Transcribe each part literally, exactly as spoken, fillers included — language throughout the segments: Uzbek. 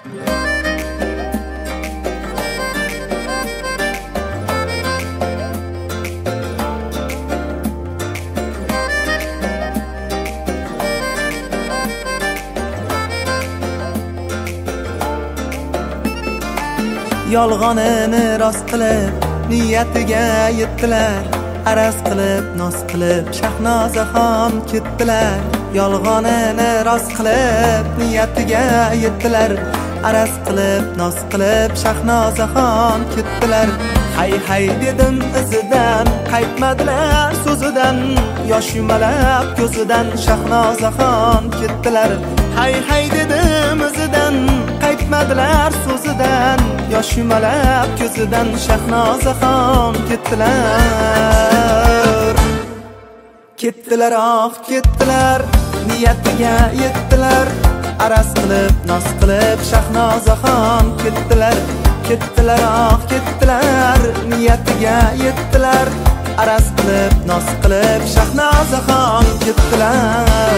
Yolg'onini rost qilib niyatiga yetdilar, araz qilib noz qilib Shahnozaxon ketdilar. Yolg'onini rost qilib niyatiga yetdilar, araz qilib noz qilib Shahnozaxon ketdilar. Hay hay dedim izidan, qaytmadilar so'zidan, yosh yumalab ko'zidan Shahnozaxon ketdilar. Hay hay dedim izidan, qaytmadilar so'zidan, yosh yumalab ko'zidan Shahnozaxon ketdilar. Ketdilar, oh ketdilar, niyatiga yetdilar, araz qilib noz qilib Shahnozaxon ketdilar. Ketdilar, oh ketdilar, niyatiga yetdilar, araz qilib noz qilib Shahnozaxon ketdilar.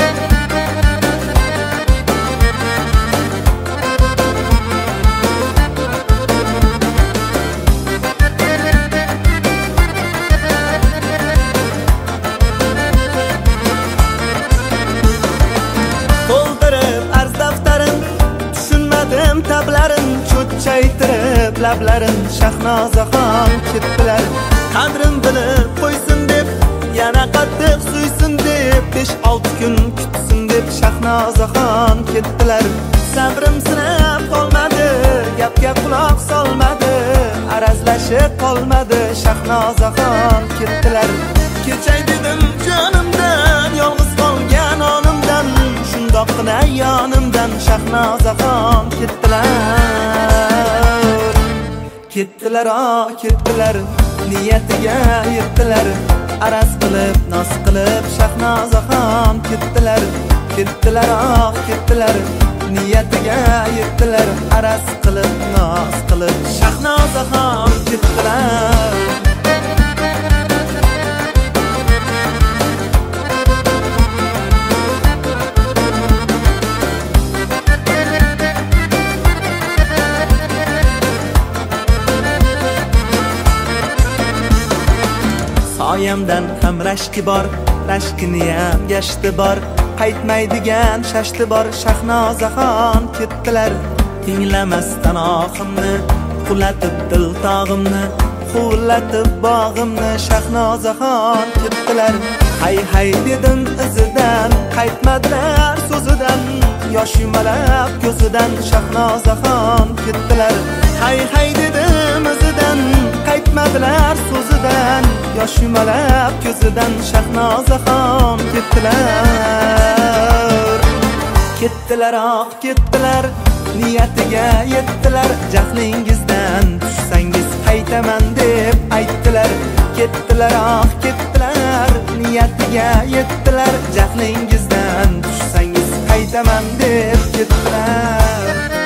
Tablarin cho'chchaytirib lablarin Shahnozaxon ketdilar. Qadrim bilib qo'ysin deb, yana qattiq suysin deb, besh olti kun kutsin deb Shahnozaxon ketdilar. Sabrim sinib qolmadi, gapga quloq solmadi, arazlashib qolmadi Shahnozaxon ketdilar. Kechay dedim jonimdan, yolg'iz qolgan onimdan, shundoqqina yonimdan Shahnozaxon ketdilar. Ketdilar, oh ketdilar, niyatiga yetdilar, araz qilib noz qilib Shahnozaxon ketdilar. Ketdilar, oh ketdilar, niyatiga yetdilar, araz qilib noz qilib Shahnozaxon ketdilar. Soyamdan ham rashki bor, rashkiniyam gashti bor, qaytmaydigan shashti bor Shahnozaxon ketdilar. Tinglamasdan ohimni, qulatib dil tog'imni, quvlatib bog'imni Shahnozaxon ketdilar. Hay hay dedim izidan, qaytmadilar so'zidan, yosh yumalab ko'zidan Shahnozaxon ketdilar. Hay hay dedim izidan, qaytmadilar so'zidan, yosh yumalab ko'zidan Shahnozaxon ketdilar. Ketdilar, oh ketdilar, niyatiga yetdilar, jahlingizdan tushsangiz qaytaman deb aytdilar. Ketdilar, oh ketdilar, niyatiga yetdilar, jahlingizdan tushsangiz qaytaman deb ketdilar.